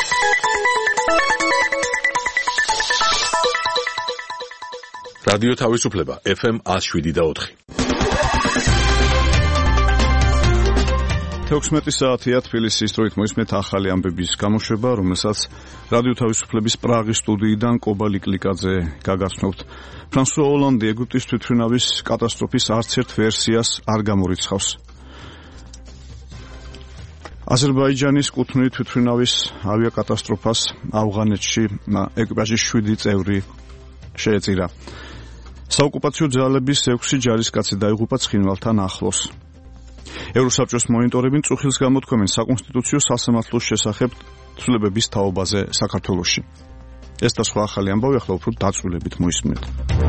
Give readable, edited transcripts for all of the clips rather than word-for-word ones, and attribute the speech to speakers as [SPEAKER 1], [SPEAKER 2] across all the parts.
[SPEAKER 1] რადიო თავისუფლება FM 107.4.
[SPEAKER 2] 16 საათია თბილისის დროით მოისმენთ ახალი ამბების გამოშვება, რომელსაც რადიო თავისუფლების პრაღის სტუდიიდან კობა ლიკლიკაძე გაგაცნობთ. ფრანსუა ოლანდი ეგვიპტის თვითმფრინავის კატასტროფის არც ერთ ვერსიას არ გამორიცხავს. აზერბაიჯანის კუთვნილი თვითმფრინავის ავიაკატასტროფას ავღანეთში ეკიპაჟის 7 წევრი შეეწირა. საოკუპაციო ძალების 6 ჯარისკაცი დაიღუპა ცხინვალთან ახლოს. ევროსაბჭოს მონიტორები მწუხილს გამოთქვამენ საკონსტიტუციო სასამართლოს შესახებ ცვლილებების თაობაზე საქართველოში. ეს და სხვა ახალი ამბავი ახლა უფრო დაწვრილებით მოისმენთ.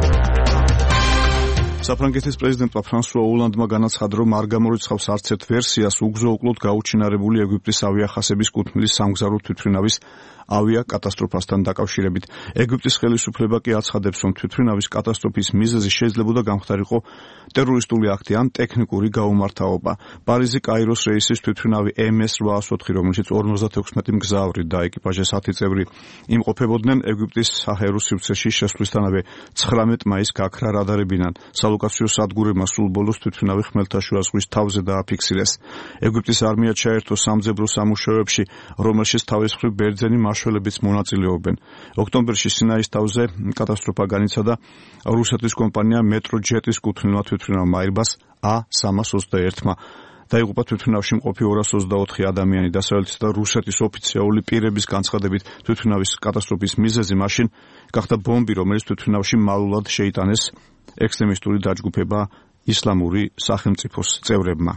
[SPEAKER 2] საფრანგეთის პრეზიდენტმა ფრანსუა ოლანდმა განაცხადა, რომ არ გამორიცხავს არც ერთ ვერსიას უგზო-უკლოდ გაუჩინარებული ეგვიპტის ავიახასების კუთვნილი სამგზავრო თვითმფრინავის ავიაკატასტროფასთან დაკავშირებით. ეგვიპტის ხელისუფლება კი აცხადებს, რომ თვითმფრინავის კატასტროფის მიზეზი შეიძლება გამხდარიყო ტერორისტული აქტი ან ტექნიკური გაუმართავობა. პარიზი-კაიროს რეისის თვითმფრინავი MS-804, რომელშიც 56 მგზავრი და ეკიპაჟის 10 წევრი იმყოფებოდნენ, ეგვიპტის საჰაერო სივრცეში შესვლისთანავე 19 მაისს გაქრა რადარებიდან. სალოკაციო სადგურებმა სულ ბოლოს თვითმფრინავი ხმელთაშუა ზღვის თავზე დააფიქსირეს. ეგვიპტის არმია ჩაერთო სამძებრო სამუშაოებში, რომელშიც თავის მხრივ ბერძენი მაშველებიც მონაწილეობენ. ოქტომბერში სინაის თავზე კატასტროფა განიცადა რუსეთის კომპანია მეტროჯეტის კუთვნილმა თვითმფრინავმა Airbus A321-მა. დაიღუპა თვითმფრინავში მყოფი 224 ადამიანი. დასავლეთის და რუსეთის ოფიციალური პირების განცხადებით თვითმფრინავის კატასტროფის მიზეზი მაშინ გახდა ბომბი, რომელიც თვითმფრინავში მალულად შეიტანეს ექსტრემისტული დაჯგუფება ისლამური სახელმწიფოს წევრებმა.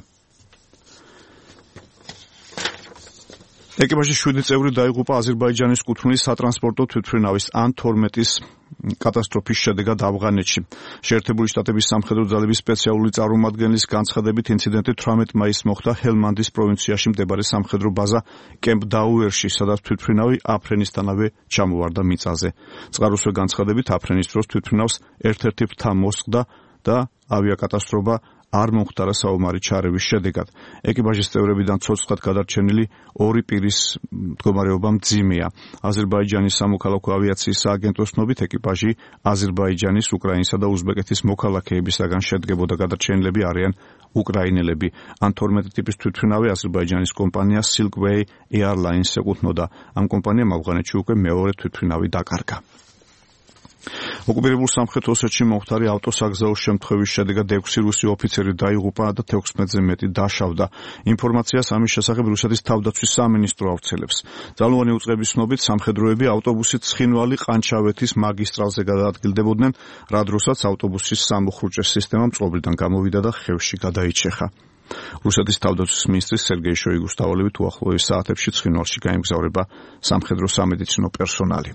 [SPEAKER 2] ეკიპაჟის 7 წევრი დაიღუპა აზერბაიჯანის კუთვნილი სატრანსპორტო თვითმფრინავის An-12-ის კატასტროფის შედეგად ავღანეთში. შეერთებული შტატების სამხედრო ძალების სპეციალური წარმომადგენლის განცხადებით ინციდენტი 18 მაისს მოხდა ჰელმანდის პროვინციაში მდებარე სამხედრო ბაზა კემპ დაუერში, სადაც თვითმფრინავი აფრენისთანავე ჩამოვარდა მიწაზე. წყაროსვე განცხადებით აფრენის დროს თვითმფრინავს ერთ-ერთი ფრთა მოსხდა და ავიაკატასტროფა არ მომხდარა საომარი ჩარევის შედეგად. ეკიპაჟის წევრებიდან ცოცხლად გადარჩენილი 2 პირის მდგომარეობა მძიმეა. აზერბაიჯანის სამოქალაქო ავიაციის სააგენტოს ცნობით ეკიპაჟი აზერბაიჯანის, უკრაინისა და უზბეკეთის მოქალაქეებისაგან შედგებოდა. გადარჩენილები არიან უკრაინელები. An-12 ტიპის თვითმფრინავი აზერბაიჯანის კომპანია Silkway Airlines ეკუთვნოდა. ამ კომპანიამ ავღანეთში უკვე მეორე თვითმფრინავი დაკარგა. ოკუპირებულ სამხრეთ ოსეთში მომხდარი ავტოსაგზაოს შემთხვევის შედეგად 6 რუსი ოფიცერი დაიღუპა და 16-ზე მეტი დაშავდა. ინფორმაციას ამის შესახებ რუსეთის თავდაცვის სამინისტრო ავრცელებს. ძალოვანი უწყების ცნობით სამხედროები ავტობუსით ცხინვალი-ყანჩავეთის მაგისტრალზე გადაადგილდებოდნენ, რა დროსაც ავტობუსის სამუხრუჭე სისტემა მწყობრიდან გამოვიდა და ხევში გადაიჩეხა. რუსეთის თავდაცვის მინისტრის სერგეი შოიგუს დავალებით უახლოეს საათებში ცხინვალში გაემგზავრება სამხედრო სამედიცინო პერსონალი.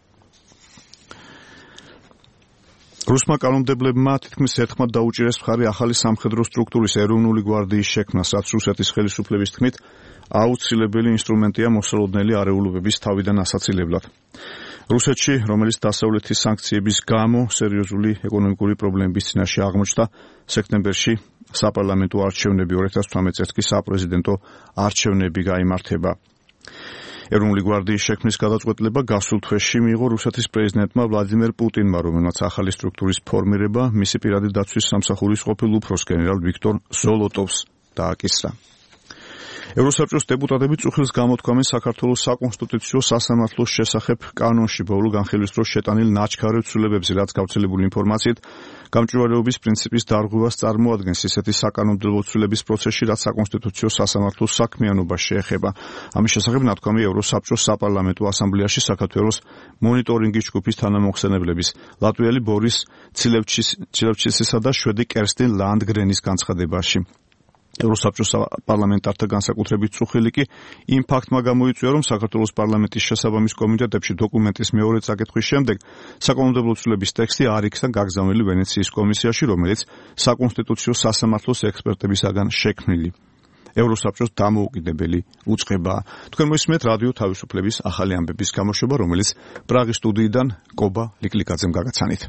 [SPEAKER 2] რუსმა კანონმდებლებმა თითქმის ერთხმად დაუჭირეს მხარი ახალი სამხედრო სტრუქტურის ეროვნული გვარდიის შექმნას, რაც რუსეთის ხელისუფლების თქმით აუცილებელი ინსტრუმენტია მოსალოდნელი არეულობების თავიდან ასაცილებლად. რუსეთში, რომელიც დასავლეთის სანქციების გამო სერიოზული ეკონომიკური პრობლემების წინაშე აღმოჩნდა, სექტემბერში საპარლამენტო არჩევნები 2018 წელს კი საპრეზიდენტო არჩევნები გაიმართება. ეროვნული გვარდიის შექმნის გადაწყვეტილება გასულ თვეში მიიღო რუსეთის პრეზიდენტმა ვლადიმერ პუტინმა, რომელმაც ახალი სტრუქტურის ფორმირება მისი პირადი დაცვის სამსახურის ყოფილ უფროს გენერალ ვიქტორ ზოლოტოვს დააკისრა. ევროსაბჭოს დეპუტატები წუხილს გამოთქვამენ საქართველოს საკონსტიტუციო სასამართლოს შესახებ კანონში ბოლო განხილვის დროს შეტანილ ნაჩქარევ ცვლილებებზე, რაც გავრცელებული ინფორმაციით გამჭვირვალეობის პრინციპის დარღვევას წარმოადგენს ისეთი საკანონმდებლო ცვლილების პროცესში, რაც საკონსტიტუციო სასამართლოს საქმიანობას შეეხება. ამის შესახებ ნათქვამი ევროსაბჭოს საპარლამენტო ასამბლეაში საქართველოს მონიტორინგის ჯგუფის თანამოხსენებლების ლატვიელი ბორის ცილევჩისისა და შვედი კერსტინ ლანდგრენის განცხადებაში. ევროსაბჭოს პარლამენტართა განსაკუთრებით წუხილი კი იმ ფაქტმა გამოიწვია, რომ საქართველოს პარლამენტის შესაბამის კომიტეტებში დოკუმენტის მეორე წაკითხვის შემდეგ საკანონმდებლო ცვლილების ტექსტი არ იქნა გაგზავნილი ვენეციის კომისიაში, რომელიც საკონსტიტუციო სასამართლოს ექსპერტებისაგან შექმნილი. ევროსაბჭოს დამოუკიდებელი უწყებაა. თქვენ მოისმენთ რადიო თავისუფლების ახალი ამბების გამოშვება, რომელიც პრაღის სტუდიიდან კობა ლიკლიკაძემ გაგაცანით.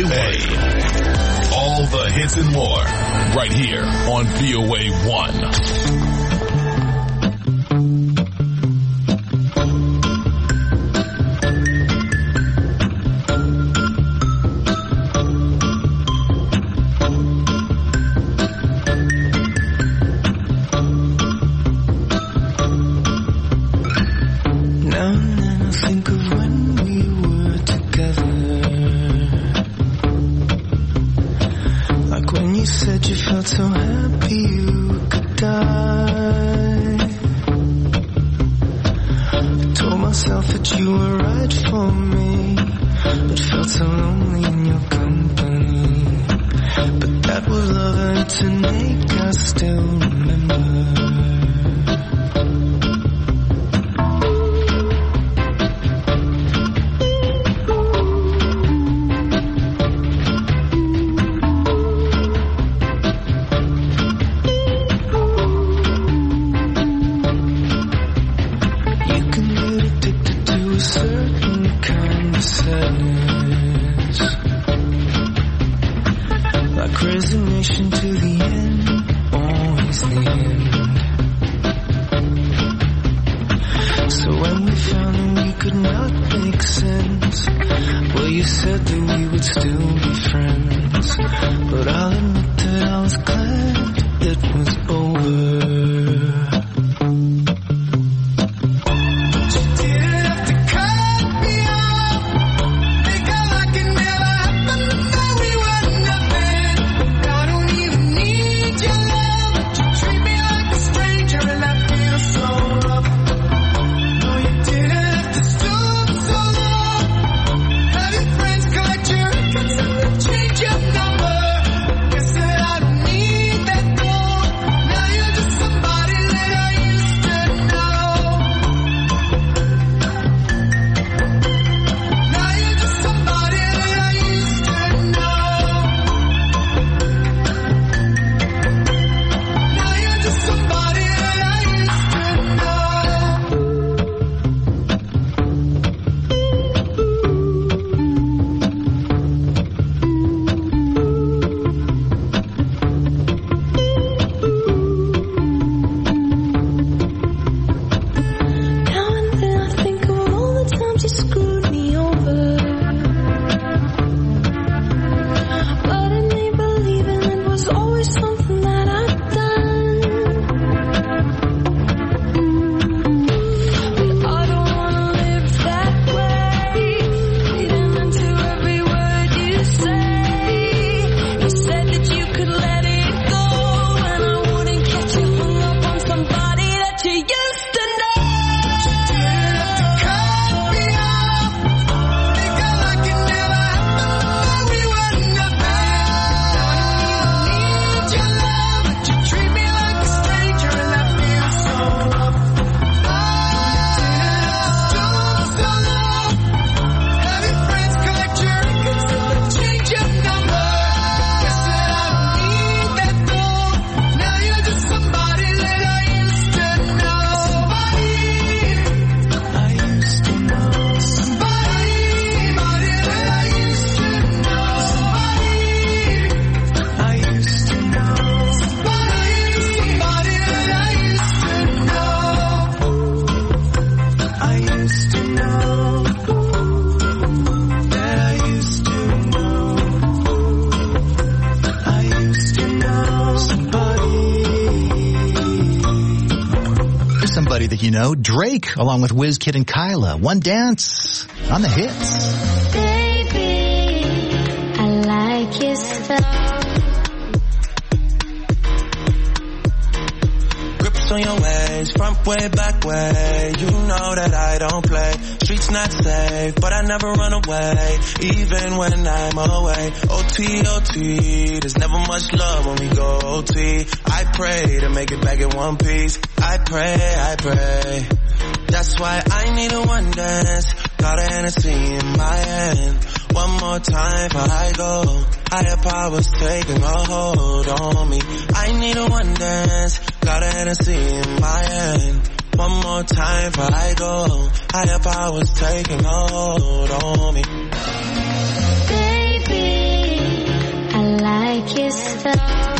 [SPEAKER 3] Hey, all the hits and more right here on VOA 1.
[SPEAKER 4] So happy you could die. I told myself that you were right for me, but felt so lonely in your company. But that was love and to make us still remember. Resignation to the end, always the end. So when we found that we could not make sense, well, you said that we would still be friends. But I'll admit that I was glad it was over.
[SPEAKER 5] You know, Drake, along with WizKid and Kyla. One Dance on the hits.
[SPEAKER 6] Baby, I like your stuff.
[SPEAKER 4] Grips on your ways, front way, back way. You know that I don't play. Streets not safe, but I never run away, even when I'm away. OT, OT, there's never much love when we go OT. I pray to make it back in one piece. I pray. That's why I need a one dance. Got a Hennessy in my hand. One more time before I go. Higher powers taking a hold on me. I need a one dance. Got a Hennessy in my hand. One more time before I go. Higher powers taking a hold on me.
[SPEAKER 6] Baby, yourself.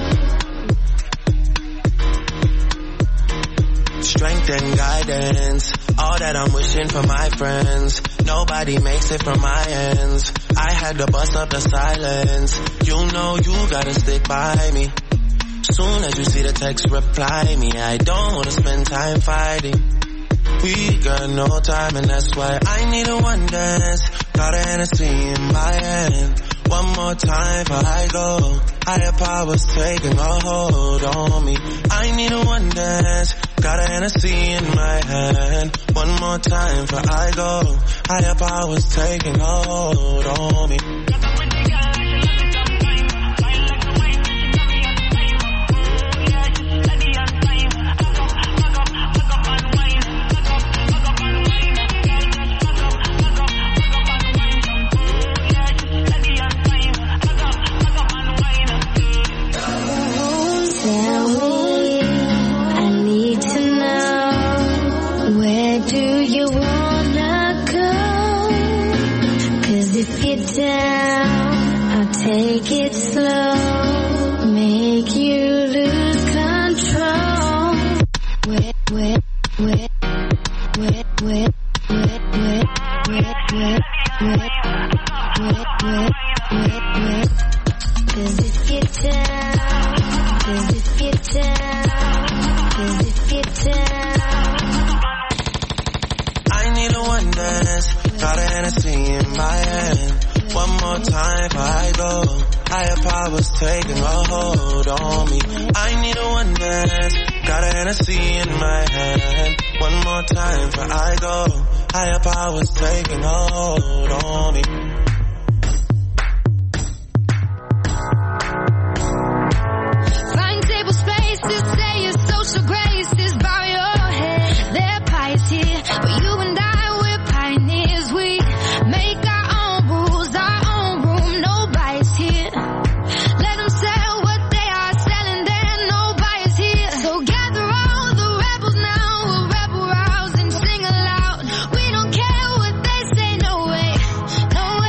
[SPEAKER 4] Strength and guidance, all that I'm wishing for my friends. Nobody makes it from my ends. I had to bust up the silence. You know you gotta stick by me. Soon as you see the text, reply me. I don't wanna spend time fighting. We got no time and that's why I need a one dance. Got a Hennessy in my hand. One more time before I go. Higher powers taking a hold on me. I need a one dance. Got a Hennessy in my hand. One more time before I go. Higher powers taking a hold on me.
[SPEAKER 6] Take it slow, make you lose control. Cause if you're down, cause if you're down, cause if you're down.
[SPEAKER 4] I need a one dance, got a Hennessy in my hand. One more time before I go. Higher powers taking a hold on me. I need a one dance. Got a Hennessy in my hand. One more time before I go. Higher powers taking a hold on me.
[SPEAKER 6] Find table space to say your social graces. Bow your head. There are pies here, but you and I, we're pioneers. We make our own rules, our own room. Nobody's here. Let them sell what they are selling there. Nobody's here. So gather all the rebels now. We'll rebel rouse and sing aloud. We don't care what they say. No way, no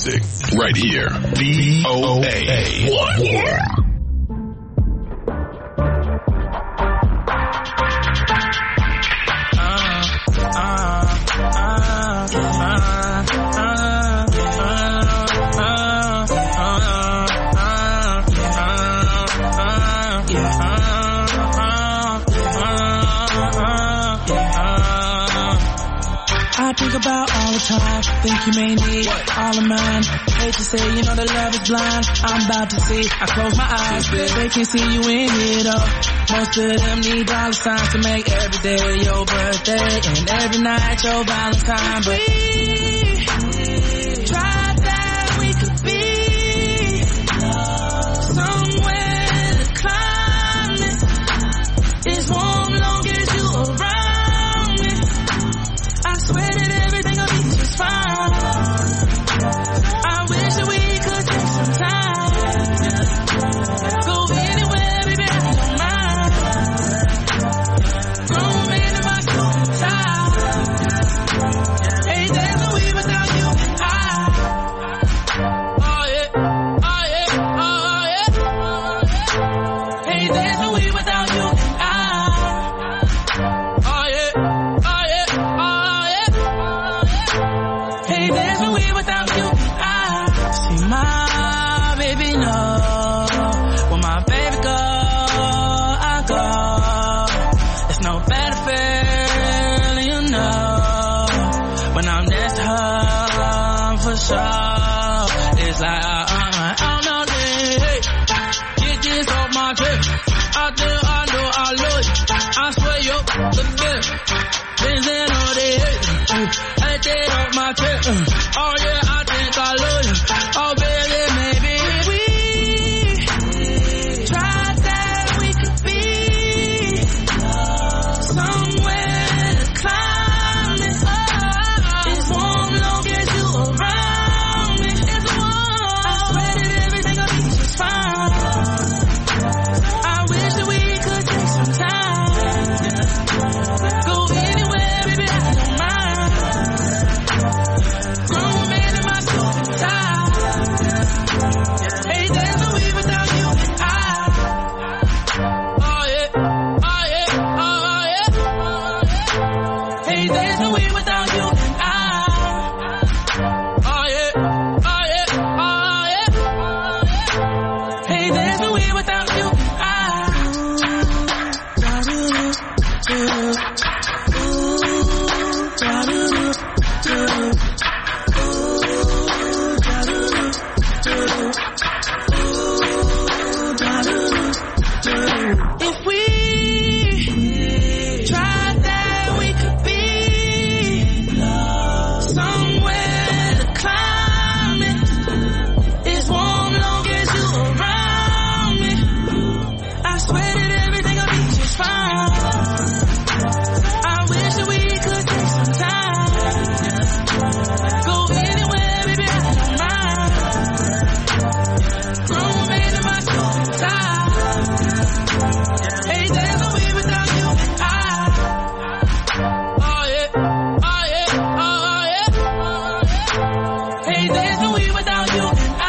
[SPEAKER 3] music. Right here. VOA 1.
[SPEAKER 7] I think about all the time, think you may need all of mine. Hate to say, you know that love is blind. I'm about to see, I close my eyes, they can't see you in here though. Most of them need dollar signs to make every day your birthday and every night your Valentine. But we tried that we could be somewhere the climate is warm long as you around me. I swear that everything will be just fine. I wish that we could take some time. Go anywhere, baby, I don't mind. Grown man in my suit and tie. Hey, there's no way without you and I. Oh yeah, oh yeah, oh yeah. Hey, there's no way without you and I. Oh yeah, oh yeah, oh yeah. Hey, there's no way without you and I. See my baby know when my baby go, I go. There's no better feeling, you know, when I'm next to her for sure. It's like I'm not hey, get this off my chest. I know I love you. I swear you the best. Vincent all day, I take off my chest. Oh yeah, I think I love you. Oh baby, maybe we tried that we could be somewhere the climate is warm long as you around me. It's warm. I swear that everything will be just fine. I wish that we could take some time. Go anywhere, baby, I don't mind. Grown man in my suit and tie. Hey, there's no way without you and I. Oh yeah, oh yeah, oh yeah. Hey, there's no way without you and I. Oh yeah, oh yeah, oh yeah. Hey, there's no way without you and I. If we tried that we could be somewhere the climate is warm long as you around me. I swear that everything will be just fine. I wish that we could take some time. Go anywhere, baby, I don't mind. Grown man in my suit and tie. Hey, there's no way without you and I. Oh yeah, oh yeah, oh yeah. Hey, there's no way without you and I.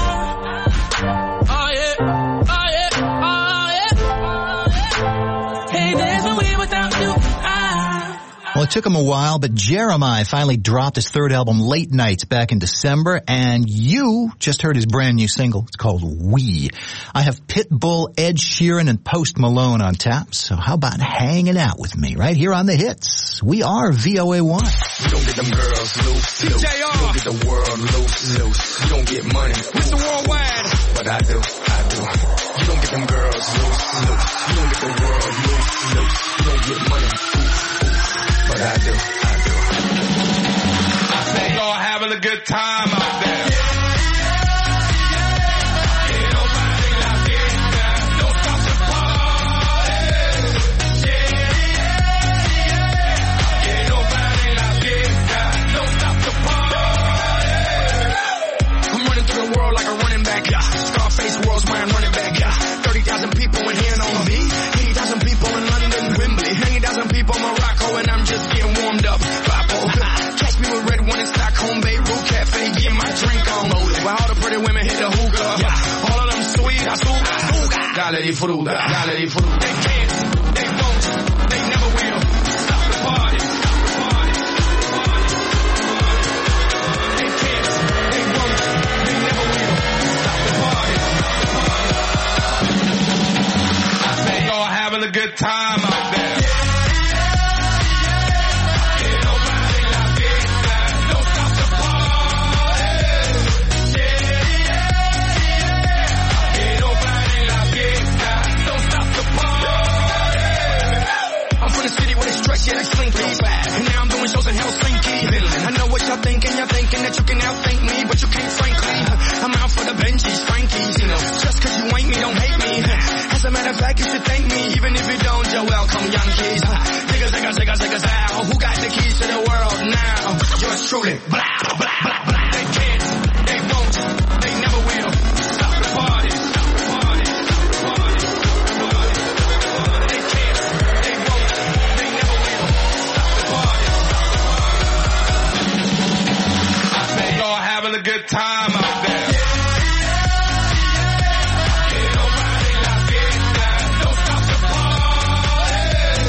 [SPEAKER 7] Oh yeah, oh yeah, oh yeah. Hey, there's no way without you and I.
[SPEAKER 5] Well, it took him a while, but Jeremiah finally dropped his third album, Late Nights, back in December, and you just heard his brand new single. It's called We. I have Pitbull, Ed Sheeran, and Post Malone on tap, so how about hanging out with me right here on The Hits? We are VOA 1.
[SPEAKER 8] You don't get them girls loose, loose. You don't get the world loose, loose. You don't get money, Mr. Worldwide. But I do. You don't get them girls loose, loose. You don't get the world loose, loose. You don't get money, but I do.
[SPEAKER 3] I say y'all having a good time out there.
[SPEAKER 8] I'm running through the world like a running back, yeah. Scarface world's my running back, yeah. 30,000 people in here know me. 80,000 people in London, Wembley. 80,000 people on my ride. disfruta, dale disfruta. They can't, they won't, they never will stop the party. They can't, they won't, they never will stop the party. I say y'all having a good time out there.
[SPEAKER 9] Yeah, like Slinky. And now I'm doing shows in Helsinki. I know what y'all thinking that you can outthink me, but you can't, frankly. I'm out for the Benjis, Frankies, you know. Just cause you ain't me, don't hate me. As a matter of fact, you should thank me, even if you don't, you're welcome, Yankees. Zigga, zow. Who got the keys to the world now? Yours truly. Blah, blah, blah, blah. They can't, they won't, they never will stop the party.
[SPEAKER 8] Having a good time out there. Don't stop the party.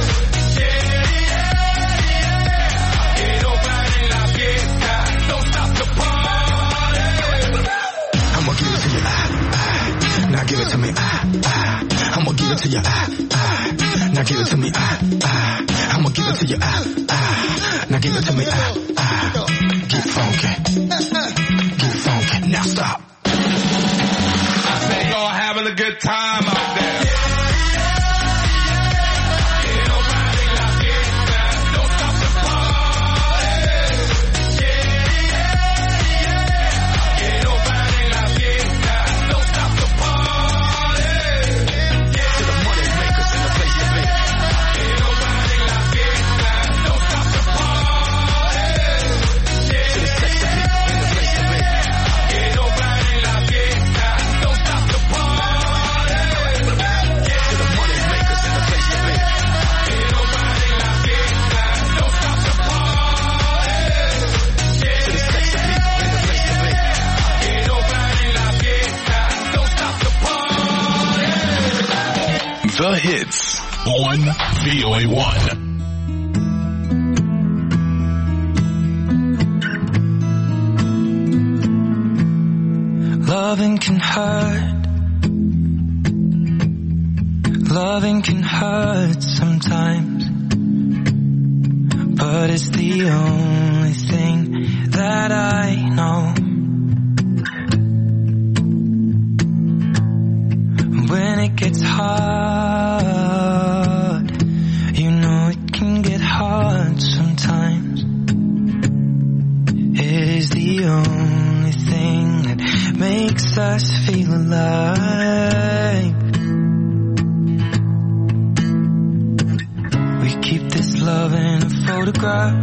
[SPEAKER 8] Don't stop the party.
[SPEAKER 9] I'ma give it to you, now give it to me, I'ma give it to you, now give it to me, I'ma give it to you, now give it to me, get funky. Now stop.
[SPEAKER 8] I say y'all having a good time out there. Don't stop the party. Don't stop the party.
[SPEAKER 9] To the money makers in the place to be.
[SPEAKER 8] Don't stop the party.
[SPEAKER 9] To the sexy people in the place to be.
[SPEAKER 8] Don't stop the party.
[SPEAKER 9] To the money makers in the place to be.
[SPEAKER 8] Don't stop the party.
[SPEAKER 9] To the sexy people in the place to be.
[SPEAKER 8] Don't stop the party.
[SPEAKER 3] The hits on VOA1.
[SPEAKER 10] Loving can hurt. Loving can hurt sometimes, but it's the only thing that I know. When it gets hard, you know it can get hard sometimes. It is the only thing that makes us feel alive. We keep this love in a photograph.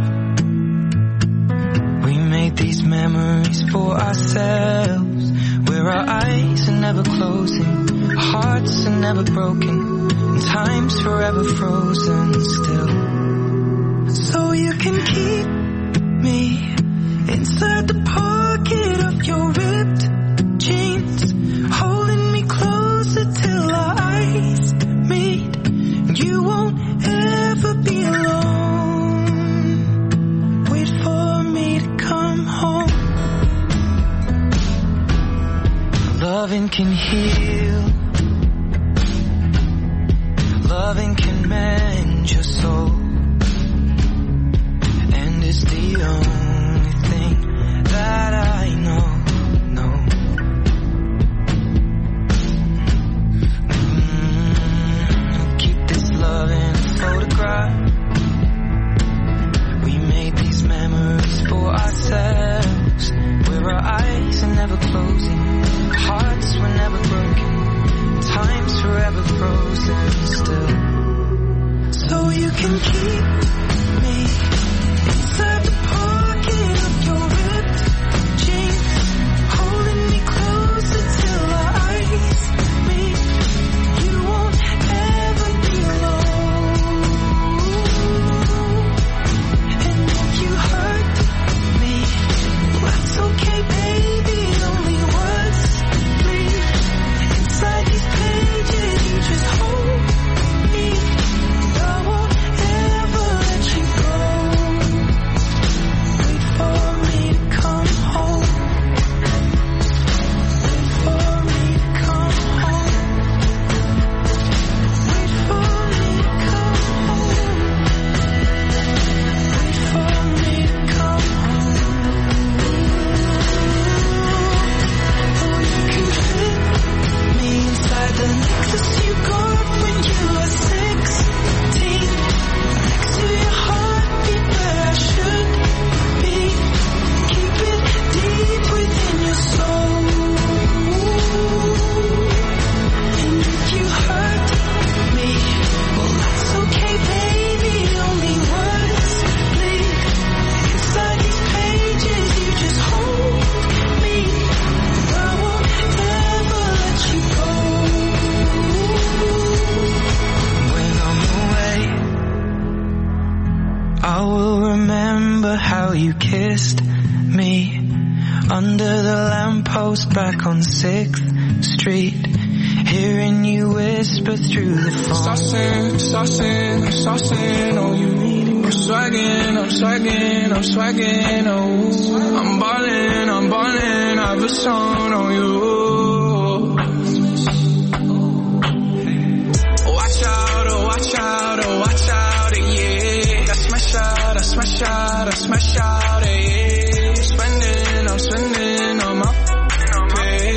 [SPEAKER 10] We made these memories for ourselves, where our eyes are never closing, our hearts are never broken, and time's forever frozen still. So you can keep me inside the pocket of your ripped jeans, holding me closer till our eyes meet, and you won't ever be alone. Wait for me to come home. Loving can heal, loving can mend your soul, and it's the only thing that I know. Keep this love in a photograph. We made these memories for ourselves, where our eyes are never closing, our hearts were never broken, time's forever frozen still. So you can keep me inside the pocket of your ripped jeans, holding me closer till our eyes meet. You won't ever be alone. And if you hurt me, that's okay, baby. Only words, please. Inside these pages, you just I will remember how you kissed me under the lamppost back on 6th Street, hearing you whisper through the phone.
[SPEAKER 7] Saucing on you. I'm swagging, oh. I'm ballin', I've a song on you. Watch out, yeah. I smash out, yeah. I'm spending on my pay.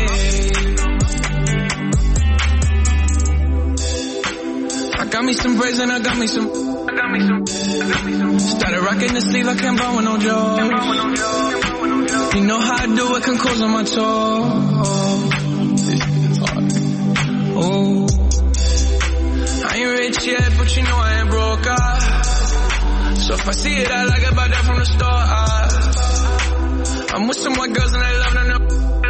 [SPEAKER 7] I got me some braids and I got me some. Started rocking the sleeve, I can't buy with no job. You know how I do it, can close on my toes. Oh, I ain't rich yet, but you know I ain't broke. So if I see it, I like it, buy that from the store. I'm with some white girls and they love them.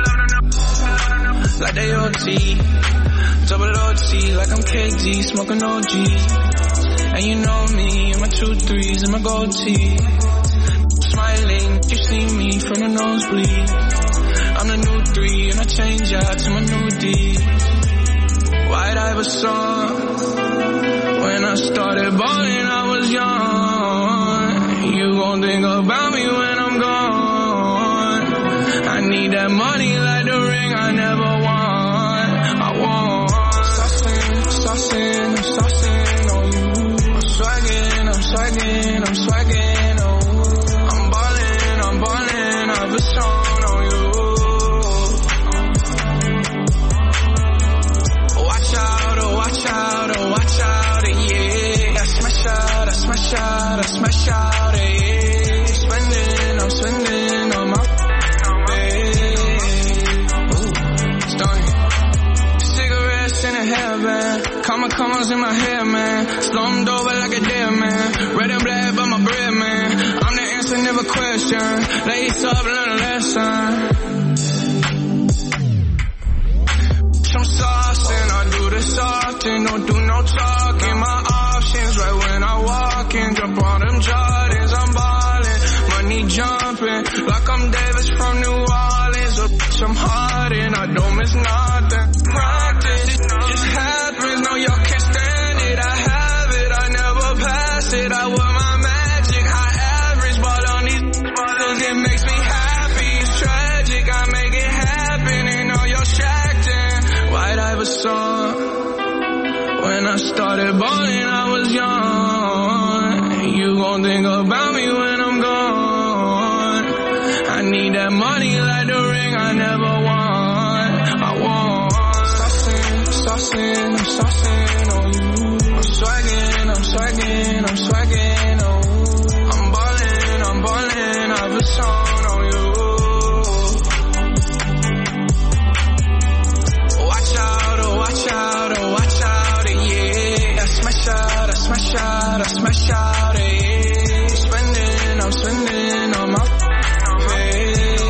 [SPEAKER 7] Like they OT, double OT, like I'm KD, smoking OG. And you know me, and my 2 3s and my gold tee. Smiling, you see me from the nosebleed. I'm the new 3 and I change out to my new D. White Iverson. When I started balling, I was young. You gon' think about me when I'm gone. I need that money like the ring I never won. I want saucing on you. I'm swagging, oh. I'm ballin', I've a song on you. Watch out, yeah. I smash out, yeah. I'm spending on my pay. Ooh, stunning. Cigarettes in a hairband. Commas in my hair, man. Slumped over like a dead man. Red and black, but my bread, man. I'm the answer, never question. Lace up, learn a lesson. I'm saucing, I do this often. Don't do no talking. My options right when I walk in. Jump on them Jordans, I'm ballin'. Money jumping, like I'm Davis from New Orleans. Or I'm Harden, I don't miss nothing. Practice, it just happens. No, y'all can't stand it. I have it, I never pass it. I wear my magic, high average. Ball on these bottles, it makes me happy. It's tragic, I make it happen. And all y'all shacked in. White Iverson. When I started balling, I was young. You gon' think about me when I'm gone. I need that money like the ring I never won. I want saucing on you. I'm swagging, oh. I'm ballin', I've a song on you. Watch out, yeah. I smash out, yeah. I'm spending on my pay.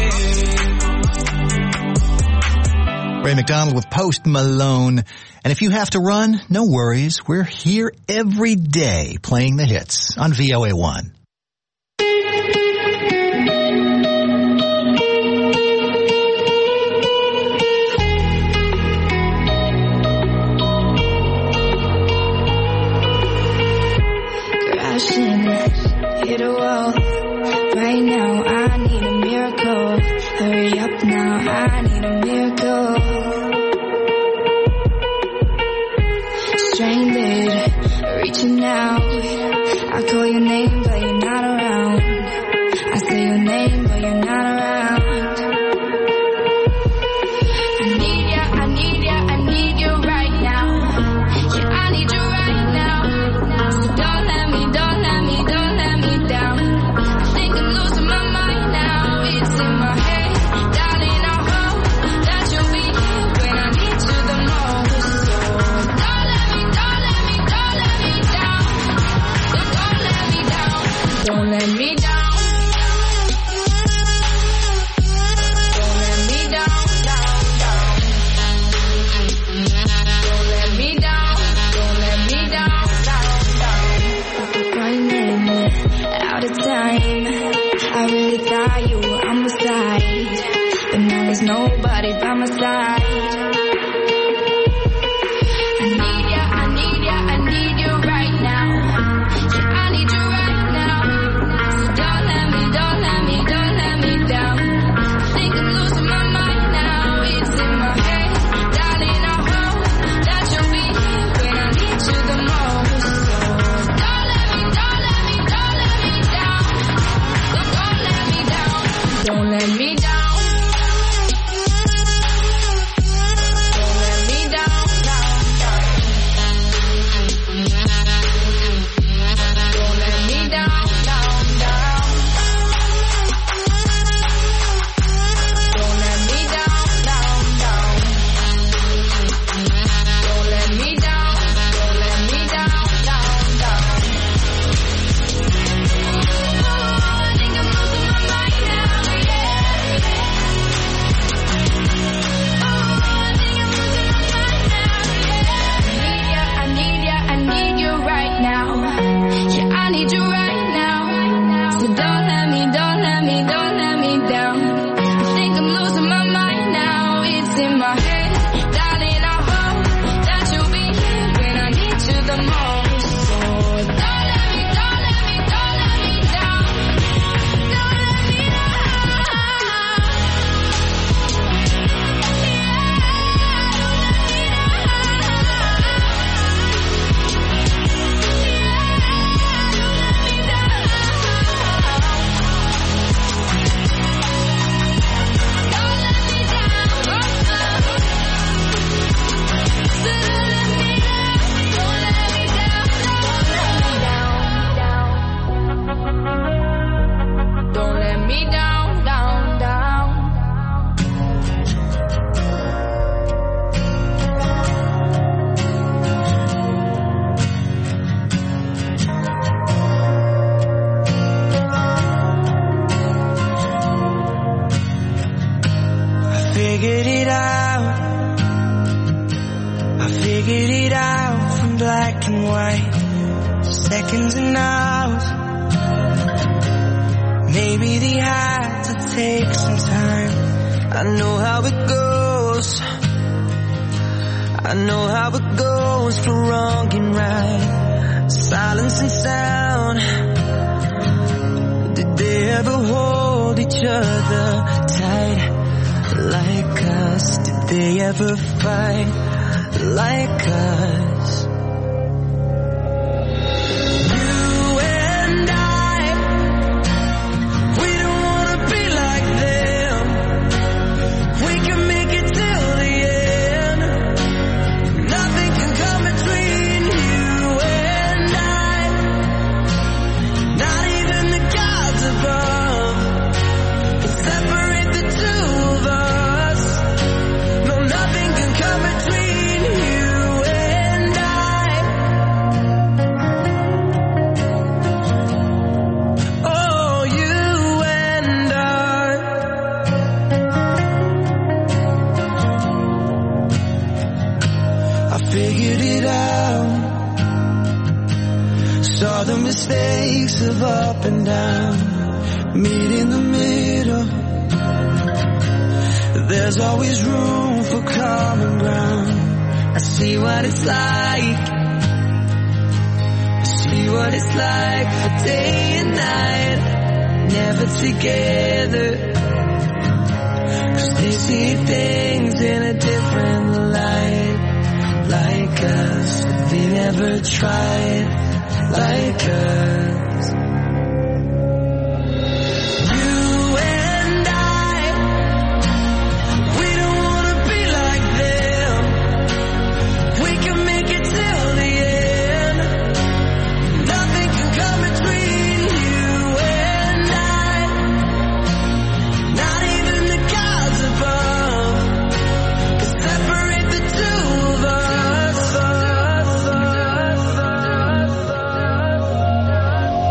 [SPEAKER 5] Ray McDonald with Post Malone. And if you have to run, no worries. We're here every day playing the hits on VOA1.
[SPEAKER 6] Hit a wall. Right now I need a miracle. Hurry up now, I need a miracle. Stranded, reaching out. I call your name but you're not around. I say your name but you're not around. I need you right now. Yeah, I need you right now. So don't let me down. I think I'm losing my mind now. It's in my head, darling. I hope that you'll be here when I need you the most. So don't let me down. So don't let me down. Don't let me down. Don't let me down. Don't let me down. Don't let me down. Right now. my side. I need ya, I need ya, I need you right now. Yeah, I need you right now. So don't let me, don't let me, don't let me down. I think I'm losing my mind now. It's in my head, darling. I hope that you'll be here when I need you the most. So don't let me, don't let me, don't let me down. So don't let me down. Don't let me down.
[SPEAKER 10] Seconds and hours. Maybe they had to take some time. I know how it goes. I know how it goes for wrong and right. Silence and sound. Did they ever hold each other tight like us? Did they ever fight like us? Mistakes of up and down, meet in the middle. There's always room for common ground. I see what it's like. I see what it's like for day and night, never together. 'Cause they see things in a different light, like us. They never tried like us. You and I, we don't wanna be like them. We can make it till the end. Nothing can come between you and I. Not even the gods above can separate the two of us.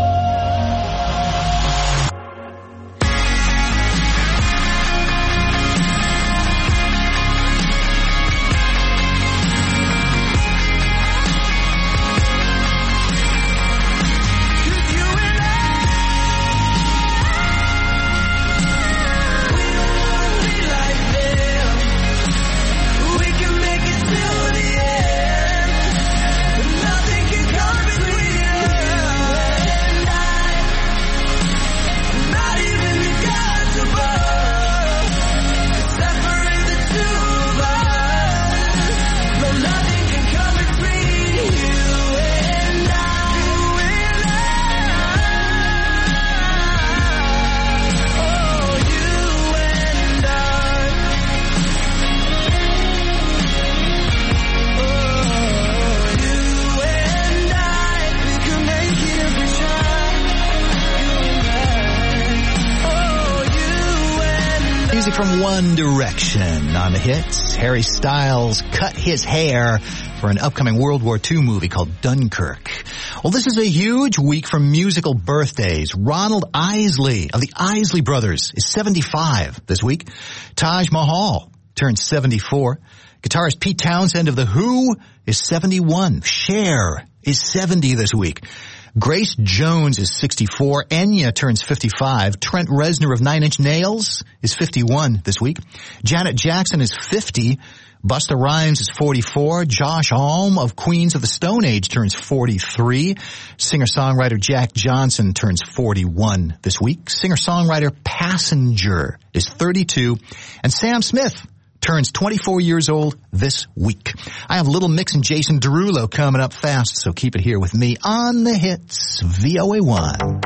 [SPEAKER 5] music from One Direction on the hits. Harry Styles cut his hair for an upcoming World War II movie called Dunkirk. Well, this is a huge week for musical birthdays. Ronald Isley of the Isley Brothers is 75 this week. Taj Mahal turns 74. Guitarist Pete Townsend of The Who is 71. Cher is 70 this week. Grace Jones is 64. Enya turns 55. Trent Reznor of Nine Inch Nails is 51 this week. Janet Jackson is 50. Busta Rhymes is 44. Josh Homme of Queens of the Stone Age turns 43. Singer-songwriter Jack Johnson turns 41 this week. Singer-songwriter Passenger is 32. And Sam Smith turns 24 years old this week. I have Little Mix and Jason Derulo coming up fast, so keep it here with me on the hits, VOA1.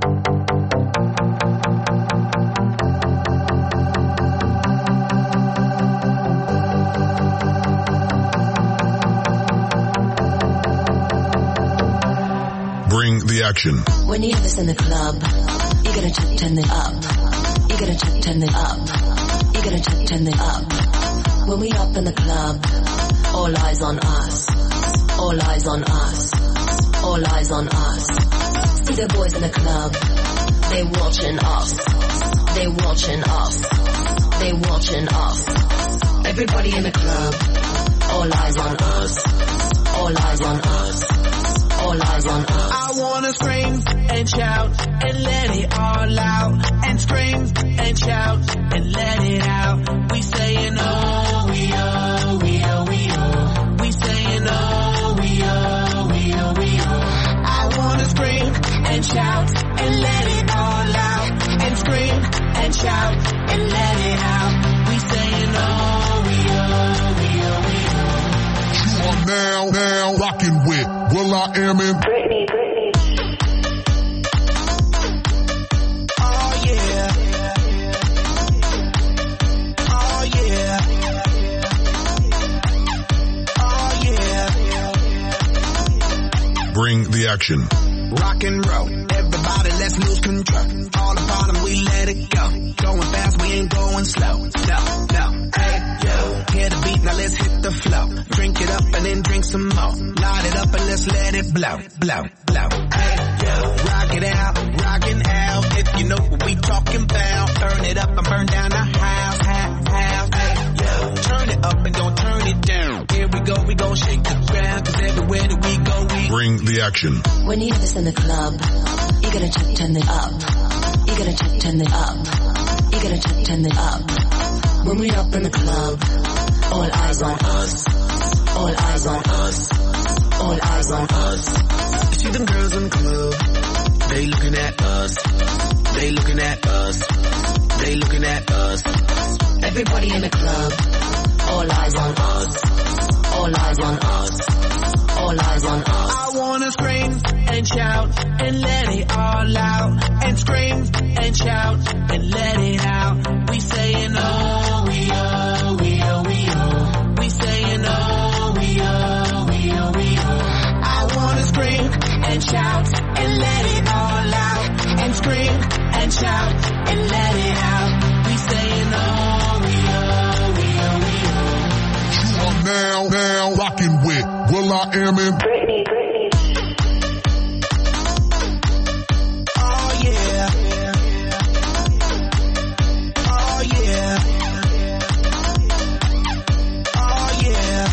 [SPEAKER 3] Bring the action.
[SPEAKER 11] When you have this in the club, you gotta turn it up. You gotta turn it up. You gotta turn it up. When we up in the club, all eyes on us. All eyes on us. All eyes on us. See the boys in the club, they watching us. They watching us. They watching us. Everybody in the club, all eyes on us. All eyes on us. All eyes on us.
[SPEAKER 9] I wanna scream and shout and let it all out. And scream and shout and let it out. We saying oh, we oh, we oh, we oh. We saying oh, we oh, we oh, we oh. I wanna scream and shout and let it all out. And scream and shout and let it out. We saying oh, we oh, we oh, we oh.
[SPEAKER 3] You are now rocking with will.i.am in
[SPEAKER 11] Britney.
[SPEAKER 9] Oh yeah. Oh yeah. Oh yeah.
[SPEAKER 3] Bring the action.
[SPEAKER 9] Rock and roll. Everybody, let's lose control. All the bottom, we let it go. Going fast, we ain't going slow. No. Hey, yo. Hear the beat, now let's hit the flow. Drink it up and then drink some more. Light it up and let's let it blow. Hey, yo. Rock it out, rockin' out. If you know what we talking about. Turn it up and burn down the house. Hey, yo. Turn it up and don't turn it down. Here we go, we gon' shake the ground. Cause everywhere that we go, we
[SPEAKER 3] Bring the action.
[SPEAKER 11] When you have this in the club, you gotta turn it up. You gotta turn it up. You gotta turn it up. When we up in the club, all eyes on us. All eyes on us. All eyes on us.
[SPEAKER 9] see them girls in the club. They looking at us. They looking at us. They looking at us.
[SPEAKER 11] Everybody in the club. All eyes on us. All eyes on us. All eyes on us.
[SPEAKER 9] I wanna scream and shout and let it all out. And scream and shout and let it out. We saying oh, we oh, we oh, we oh. We saying oh, we oh, we oh, we oh. I wanna scream and shout and let it all out. And scream and shout and let it out. We saying oh, we oh, we oh, we oh.
[SPEAKER 3] You are now rocking with will.i.am in
[SPEAKER 11] Britney.
[SPEAKER 9] Oh yeah. Oh yeah. Oh yeah.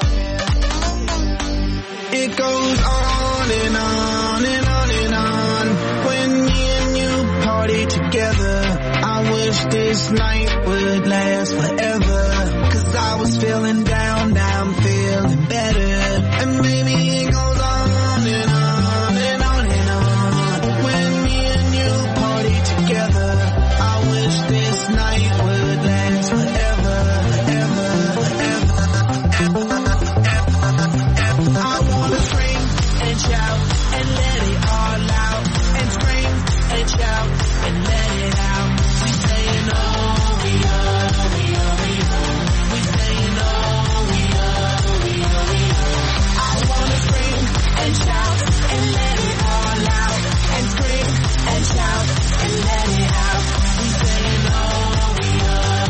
[SPEAKER 9] It goes on and on and on and on. When me and you party together, I wish this night would last forever. 'Cause I was feeling down, now I'm feeling better. And maybe it goes on and on and on and on. When me and you party together, I wish this night would last forever, forever, forever, forever, forever. I wanna scream and shout and let it all out. And scream and shout and let it out. We saying oh, we oh, we oh, we oh. We saying oh, we oh, we oh, we oh. I wanna scream and shout and let it all out. And scream and shout and let it out. We saying oh, we oh,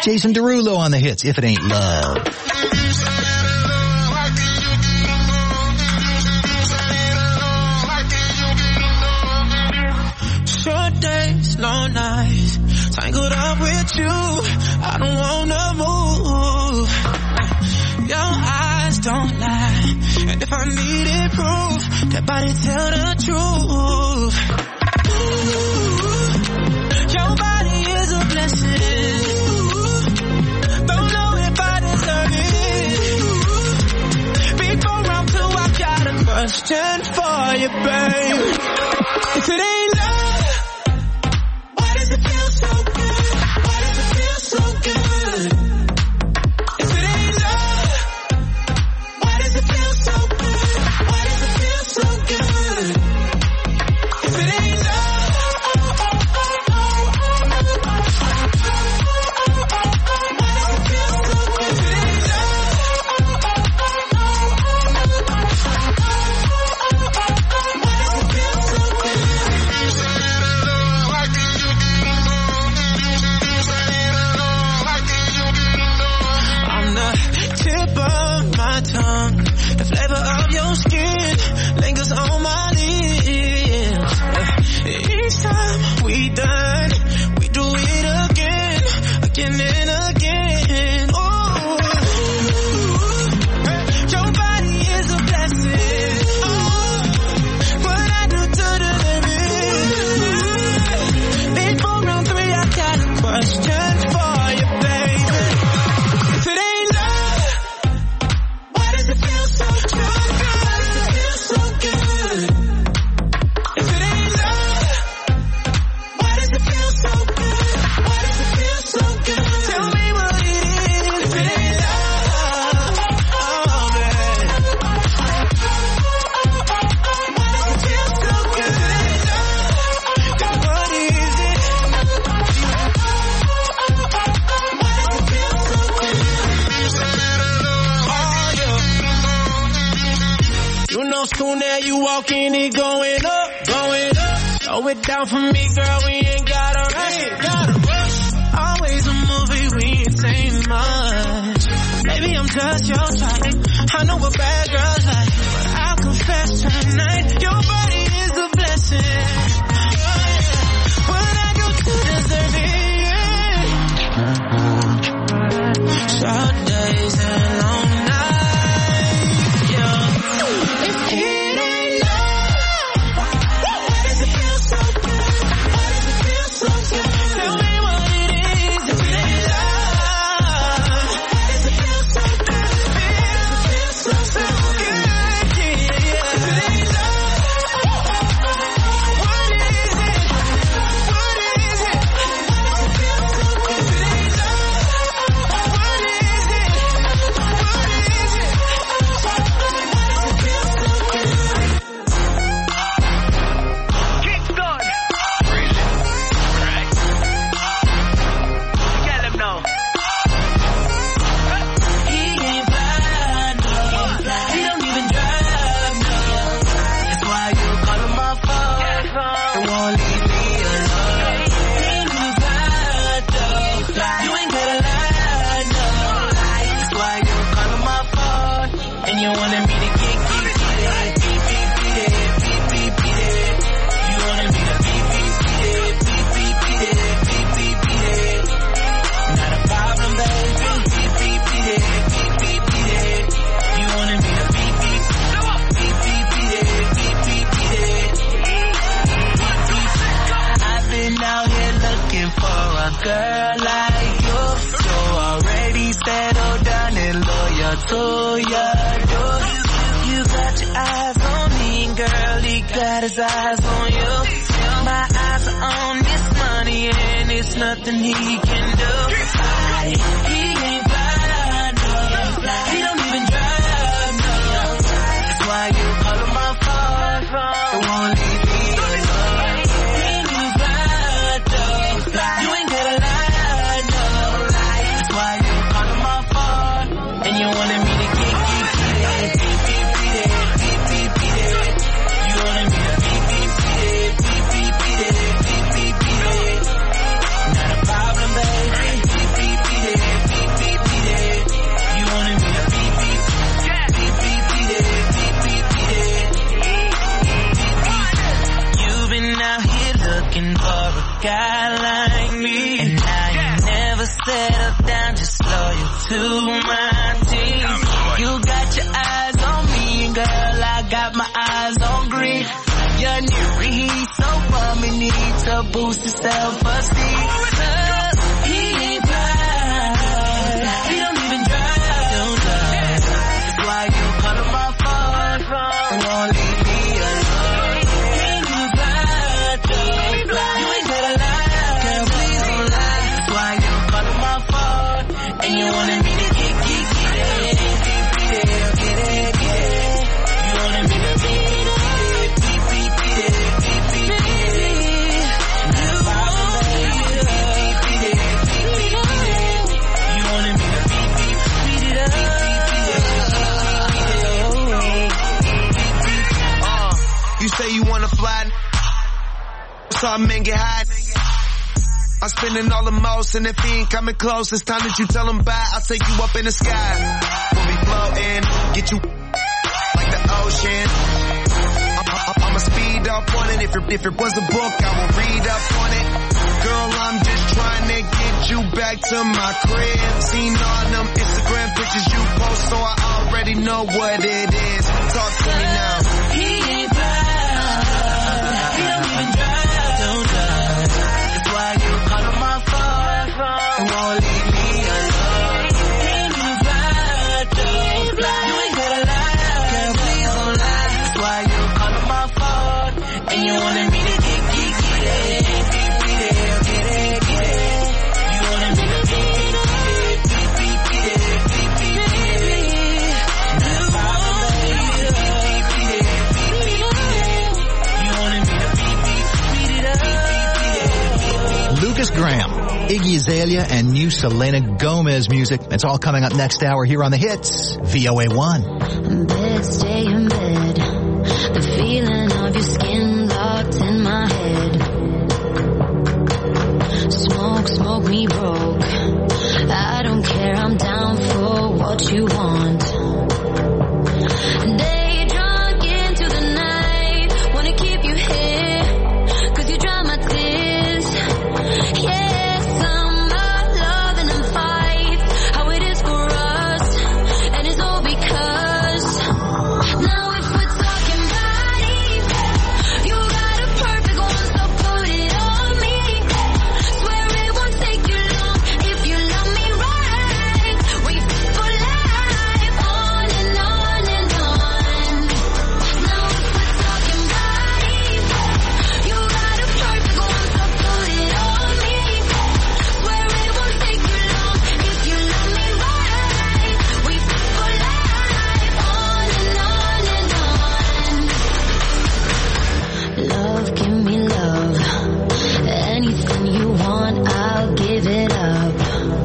[SPEAKER 5] Jason Derulo on the hits, If It Ain't Love.
[SPEAKER 7] Short days, long nights, tangled up with you, I don't wanna move. Your eyes don't lie, and if I needed proof, that body tell the truth. Ooh, your body is a blessing. Don't know if I deserve it. Before round two, I got a question for you, babe. If it ain't love, why does it feel so good? Why does it feel so good? If it ain't love, why does it feel so good? Why does it feel so good? If it ain't love, why does it feel so good? If it ain't tip of my tongue, the flavor of your skin lingers on my lips. Each time we done, we do it again, again and again. Oh, your body is a blessing. Oh, what I do to deserve it. Before round three, I got a question for you, baby. If it ain't love, why does it feel so good? Why does it feel so good? If it ain't love, why does it feel so good? Why does it feel so good? Tell me what it is. If it ain't love, oh man, why does it feel so good? If it ain't love, then what is it? Why does it feel so good? You know, soon as you walk in, it going up, going up. Slow it down for me, girl, we ain't gotta rush. Always a movie, we ain't saying much. Maybe I'm just your type, I know what bad girls like, but I'll confess tonight, your body is a blessing. What I do to deserve it? Short days and long nights, yeah. If it ain't love, why does it feel so good? Why does it feel so good? Tell me what it is. If it ain't love, why does it feel so good? Why does it feel so good? Yeah. If it ain't love, what is it? What is it? Why does it feel so good? If it ain't love, what is it? What is it? You wanted me to get it. You wanted me to beat it. Not a problem, baby. You wanted me to beat it. I've been out here looking for a girl like you, so already settled down and loyal to you. You got your eyes on me, girl, he got his eyes on you. My eyes are on this money and it's nothing he can do. He ain't fly, no. He don't even drive, no. That's why you call him my phone. It won't leave me alone. He ain't even fly, no. You ain't gotta lie, no. That's why you call him my phone. And you wanted me to get it. You wanted me to beat it. Not a problem, baby. settle down, just loyal to my team. You got your eyes on me, and girl, I got my eyes on green. You're near heat, so bummy, need to boost your self-esteem. He ain't blind, he don't even drive, don't lie. That's why you call him my phone, and won't leave me alone. He ain't blind, you ain't gotta lie, girl, please don't lie. That's why you call him my phone, and you wanted me to get it. You wanted me to be
[SPEAKER 9] You say you wanna fly, so I make it hot. I'm spending all the most, and if he ain't coming close, it's time that you tell him bye. I'll take you up in the sky. We'll be floating, get you like the ocean. I'ma speed up on it. If it was a book, I will read up on it. Girl, I'm just trying to get you back to my crib. Seen all them Instagram pictures you post, so I already know what it is. Talk to me now.
[SPEAKER 7] He ain't blind, he don't even drive, don't lie. That's why you call him my phone, and won't leave me alone. He ain't blind, don't lie. You ain't gotta lie, girl, please don't lie. That's why you call him my phone, and you wanted me to get it. You wanted me to get it.
[SPEAKER 5] Lucas Graham, Iggy Azalea, and new Selena Gomez music. It's all coming up next hour here on The Hits, VOA1.
[SPEAKER 6] Bed, stay in bed. The feeling of your skin locked in my head. Smoke me broke. I don't care, I'm down for what you want. Day drunk into the night. Wanna keep you here, 'cause you dry my tears. Yes, I'm loving and fight. How it is for us, and it's all because now if we're talking bodies, you got a perfect one, so put it on me. Swear it won't take you long if you love me right. We for life, on and on and on. Now if we're talking bodies, you got a perfect one, so put it on me. Swear it won't take you long if you love me right. We for life, on and on and on. Love, give me love. Anything you want, I'll give it up.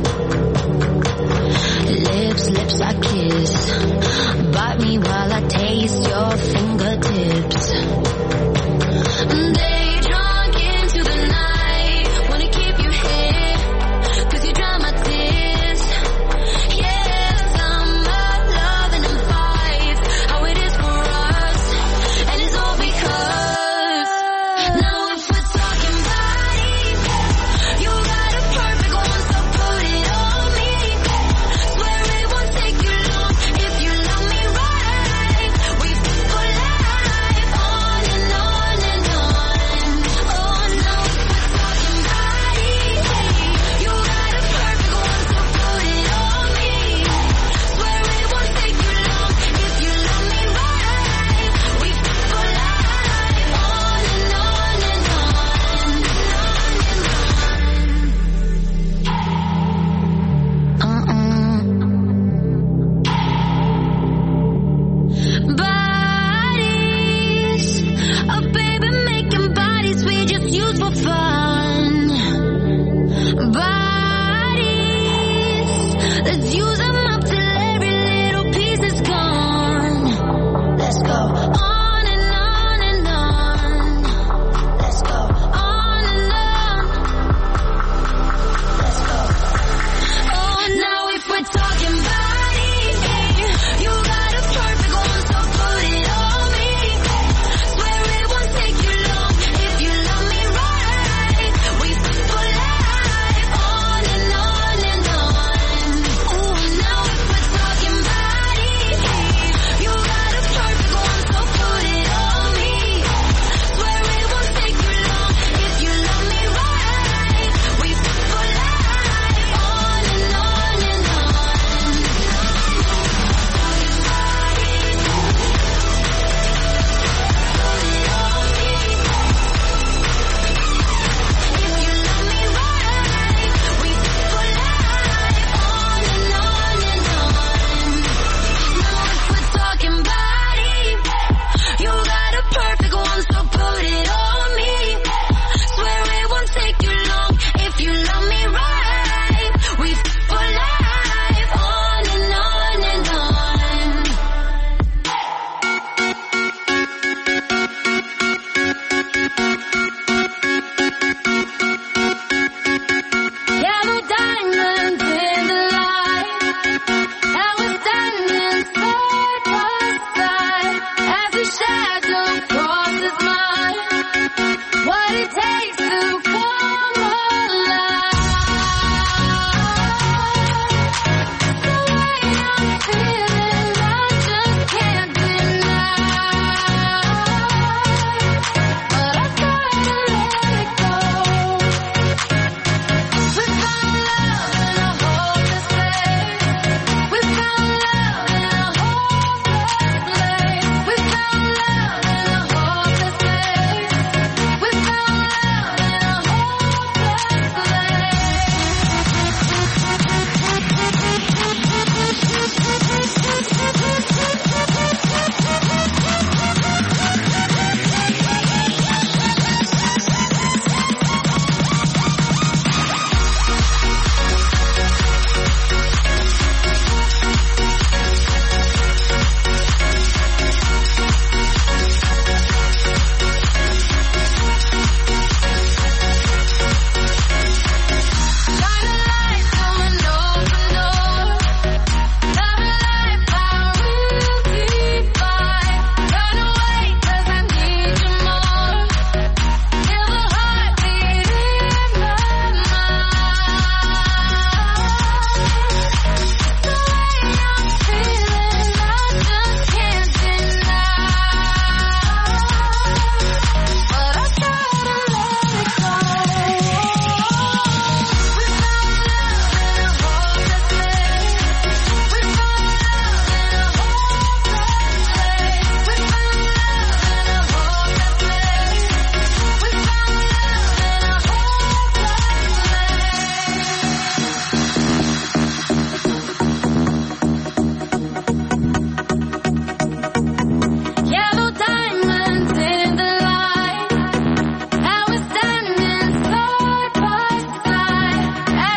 [SPEAKER 6] Lips I kiss. Bite me while I taste your fingertips. Day drunk into the night. Wanna keep you here, 'cause you dry my tears. Yes, I'm loving and fight. How it is for us, and it's all because now if we're talking bodies, you got a perfect one, so put it on me. Swear it won't take you long if you love me right. We for life, on and on and on. Oh, now if we're talking bodies, you got a perfect one, so put it on me. Swear it won't take you long if you love me right. We for life, on and on and Bodies, oh baby, making bodies we just use for fun. Bodies, let's use them up till every little piece is gone. Let's go on and on and on. Let's go on and on. Let's go. Oh, now if we're talking bodies, you got a perfect one, so put it on me. Swear it won't take you long if you love me right. We for life, on and on and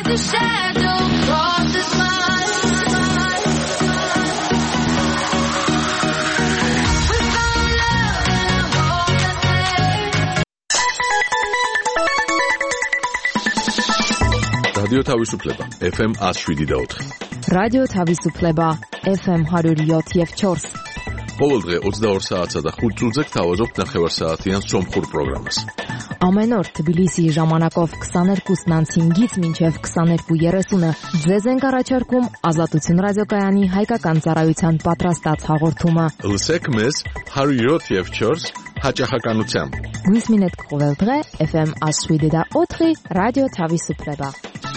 [SPEAKER 6] a shadow crosses my mind. We found love in a hopeless place.
[SPEAKER 1] რადიო თავისუფლება FM 107.4.
[SPEAKER 12] რადიო თავისუფლება FM 107.4.
[SPEAKER 1] ყოველდღე 22 საათსა და 5 წუთზე გთავაზობთ ნახევარსაათიან სომხურ პროგრამას.
[SPEAKER 12] Ամեն օր Թբիլիսիի ժամանակով 22:05-ից մինչև 22:30 ձեզ ենք առաջարկում Ազատություն ռադիոկայանի հայկական ծառայության պատրաստած հաղորդումը։
[SPEAKER 1] Լսեք մեզ 107.4 հաճախականությամբ։
[SPEAKER 12] Գույս մինետ կողել დღե FM 107.4 ռադիո Թավիսուպլեբա։